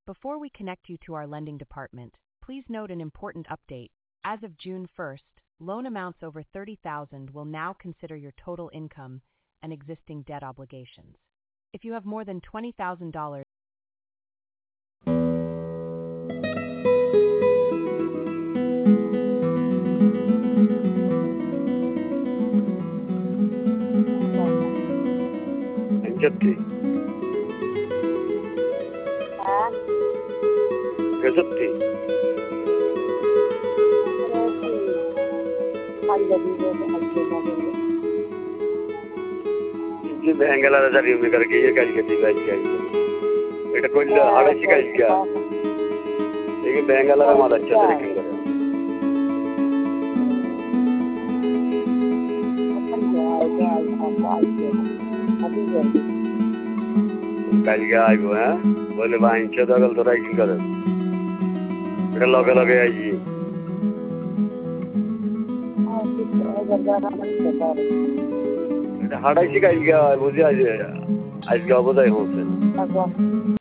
Before we connect you to our lending department, please note an important update. As of June 1st, loan amounts over $30,000 will now consider your total income and existing debt obligations. If you have more than $20,000, Anjati. Gazapti. Bengala dari mereka kaya kaya tiba kaya. Itu kau ada sih kaya. Ini Bengala ramad अच्छा तरीके से कलिया आई वो है बोले wine चेता कल तो राइटिंग करे फिर लगे लगे आई जी हाड़ा इसी कलिया मुझे आज क्या बताए हो